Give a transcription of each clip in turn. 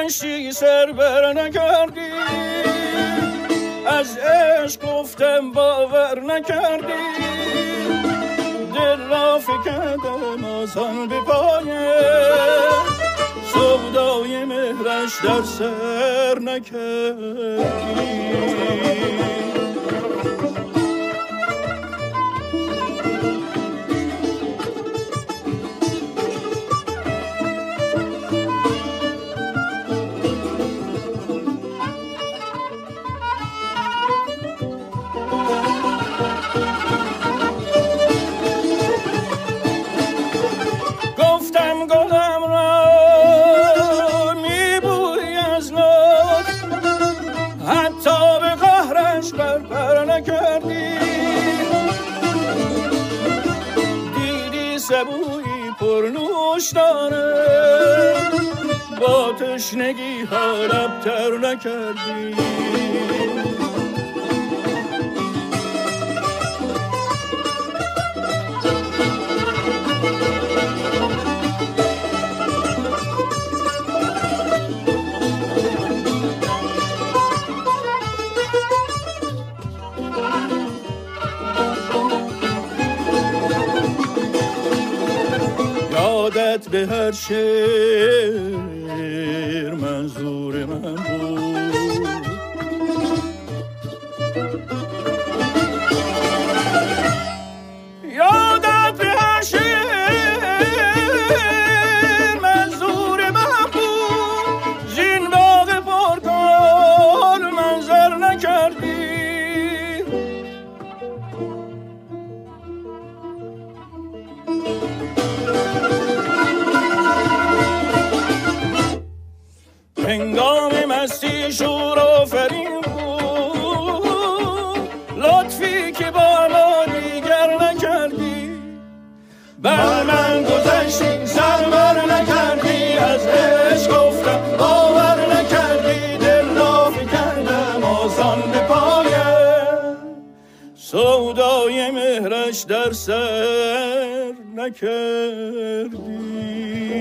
گذشتی سر بر نکردی، از عشق گفتم باور نکردی، دل را فکندم آسان به پایه، سودای مهرش در سر نکردی. سبویی پرنوش داره، با تشنگی ها لبتر نکردی. یادت به هر شعر منظور من بود، یادت به هر شعر منظور من بود، زین باغ پرگل منظر نکردی. هنگام مستی شور آفرین بود، لطفی که با ما دیگر نکردی. بر من گذشتی سر بر نکردی، از عشق گفتم باور نکردی، دل را فکندم آسان به پایم، سودای مهرش در سر نکردی.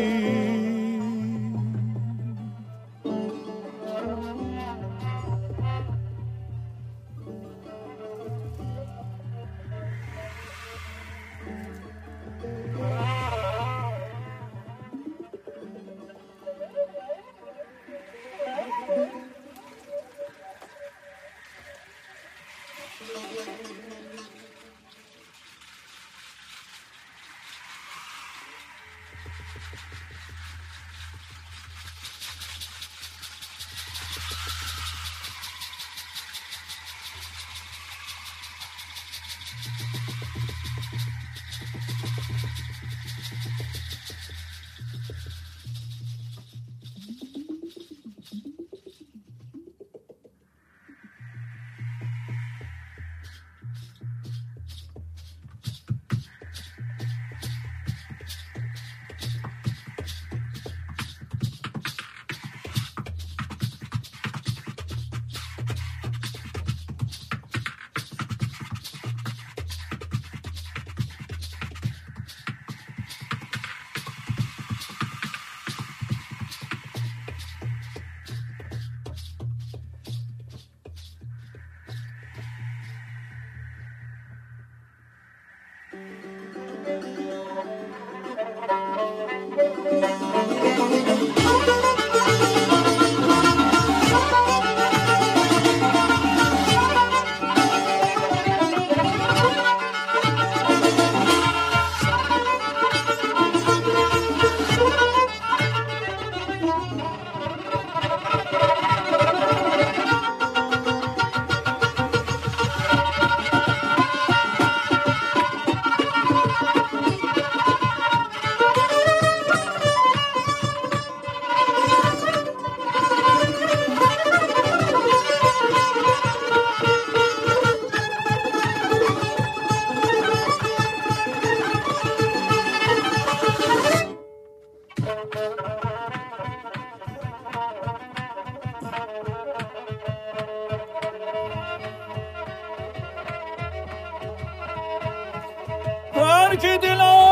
که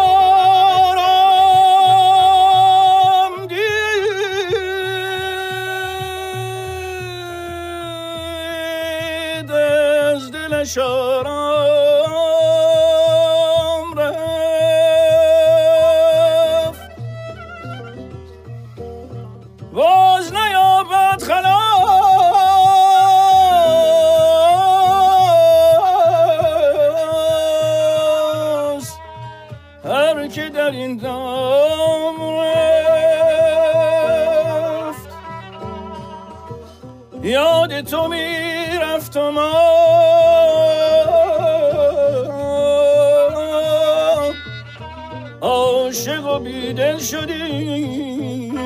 دلارم دید دل شارم رفت باز نیابد خلاص هر که در این دام رفت یاد تو میرفت و ما عاشق و بیدل شدیم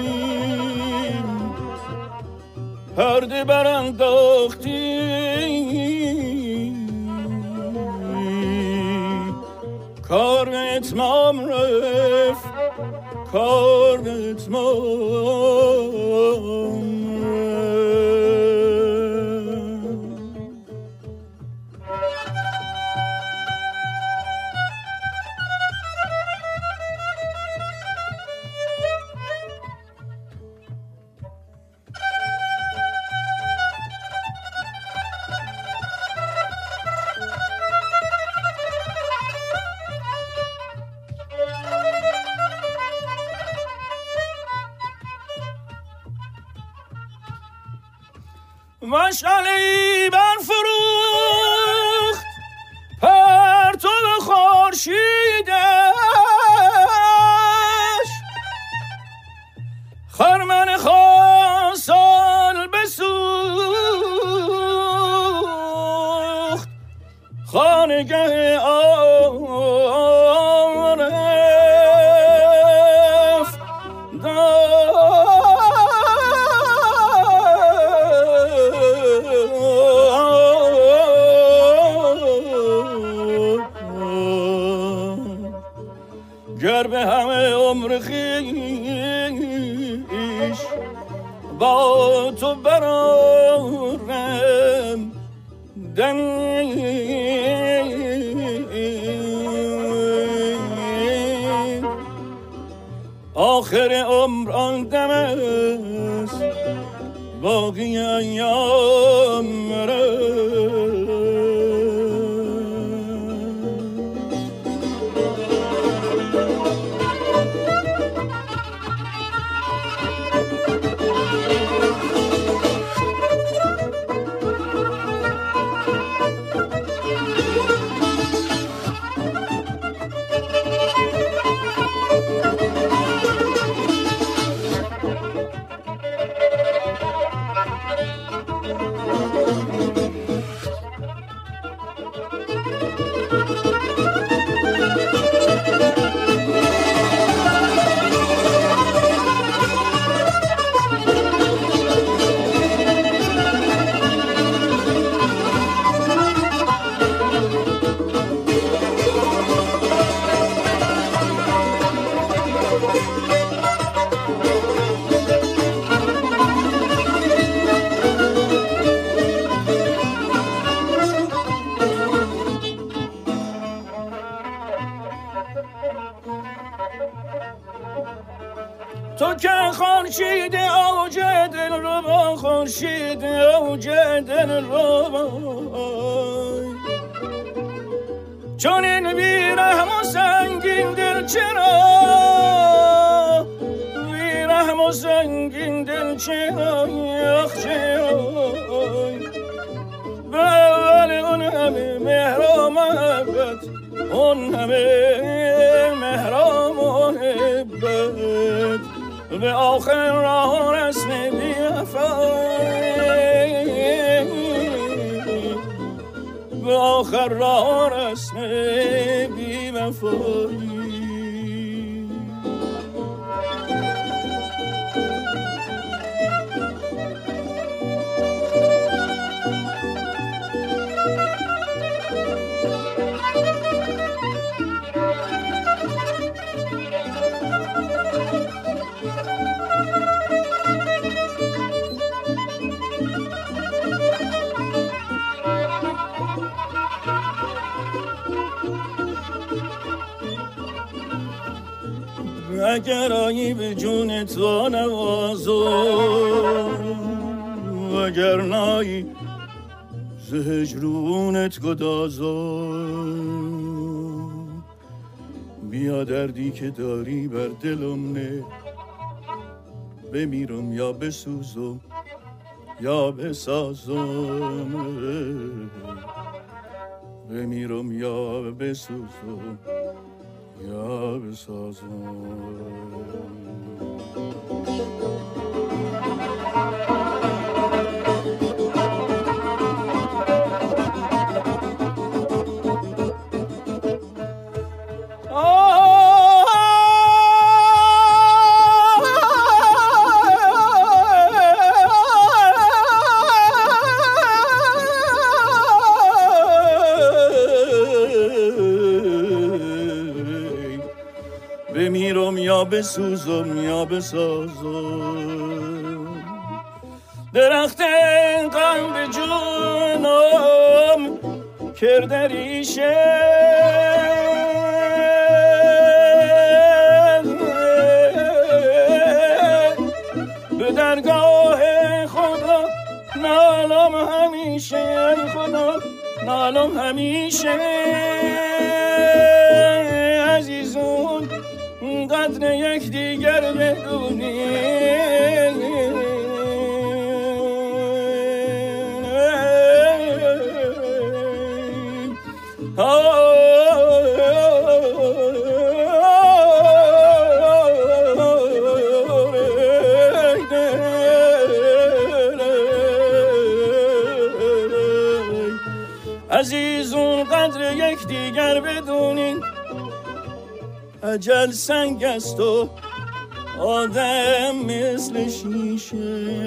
پرده برانداختیم کار به اتمام رفت کار به اتمام مشعله‌ای برفروخت پرتو خورشیدش خرمن خاصال بسوخت خانگه آرفت گر به همه عمر خویش با تو برارم دمی آخر عمر آن دم است باقی ایام مرا تو که خورشید اوج دل رو با خورشید اوج دل رو با چون این بیرحم و سنگین دل چرا بیرحم و سنگین دل چرا یخ چرا به اول اون همه مهر و محبت اون همه مهر و محبت به آخر راه رسم بی‌وفایی به آخر راه رسم بی‌وفایی اگر آیی به جون تو نوازم اگر نایی ز هجرونت گدازم بیا دردی که داری بر دلم نه بمیرم یا بسوزم یا بسازم بمیرم یا بسوزم یا بسازم بمیرم یا بسوزم یا بسازم درخت غم به جونم کرده ریشه به درگاه خدا نالم همیشه خدا نالم همیشه عزیزون قدر یک دیگر بدونیم عزیزون قدر یک دیگر بدونین اجل سنگ است و آدم مثل شیشه